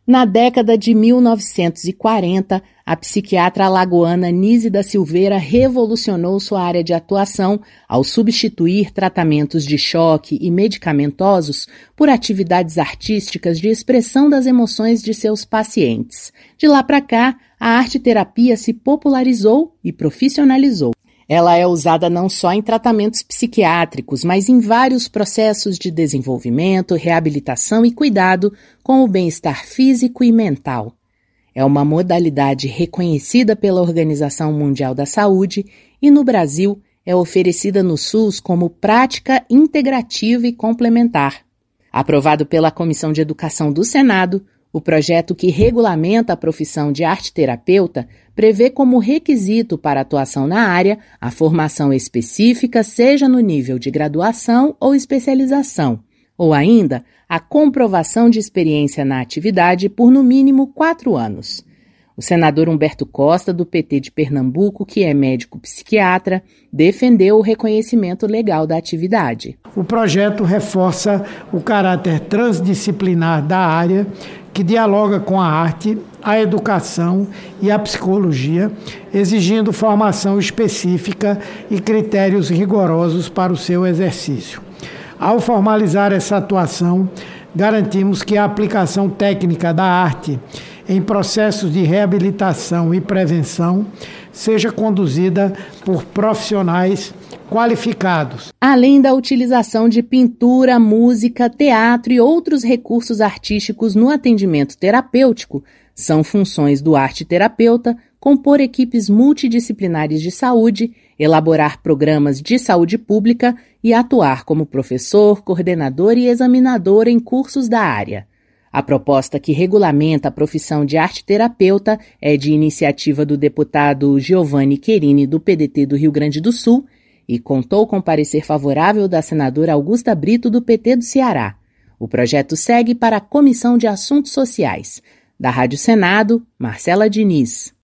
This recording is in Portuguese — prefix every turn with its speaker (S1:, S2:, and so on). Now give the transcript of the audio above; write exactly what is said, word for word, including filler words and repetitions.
S1: Na década de mil novecentos e quarenta, a psiquiatra alagoana Nise da Silveira revolucionou sua área de atuação ao substituir tratamentos de choque e medicamentosos por atividades artísticas de expressão das emoções de seus pacientes. De lá para cá, a arte-terapia se popularizou e profissionalizou. Ela é usada não só em tratamentos psiquiátricos, mas em vários processos de desenvolvimento, reabilitação e cuidado com o bem-estar físico e mental. É uma modalidade reconhecida pela Organização Mundial da Saúde e, no Brasil, é oferecida no SUS como prática integrativa e complementar. Aprovado pela Comissão de Educação do Senado, o projeto que regulamenta a profissão de arte-terapeuta prevê como requisito para atuação na área a formação específica, seja no nível de graduação ou especialização, ou ainda a comprovação de experiência na atividade por no mínimo quatro anos. O senador Humberto Costa, do P T de Pernambuco, que é médico psiquiatra, defendeu o reconhecimento legal da atividade.
S2: O projeto reforça o caráter transdisciplinar da área, que dialoga com a arte, a educação e a psicologia, exigindo formação específica e critérios rigorosos para o seu exercício. Ao formalizar essa atuação, garantimos que a aplicação técnica da arte em processos de reabilitação e prevenção seja conduzida por profissionais qualificados.
S1: Além da utilização de pintura, música, teatro e outros recursos artísticos no atendimento terapêutico, são funções do arte-terapeuta compor equipes multidisciplinares de saúde, elaborar programas de saúde pública e atuar como professor, coordenador e examinador em cursos da área. A proposta que regulamenta a profissão de arte-terapeuta é de iniciativa do deputado Giovanni Querini, do P D T do Rio Grande do Sul, e contou com parecer favorável da senadora Augusta Brito, do P T do Ceará. O projeto segue para a Comissão de Assuntos Sociais. Da Rádio Senado, Marcela Diniz.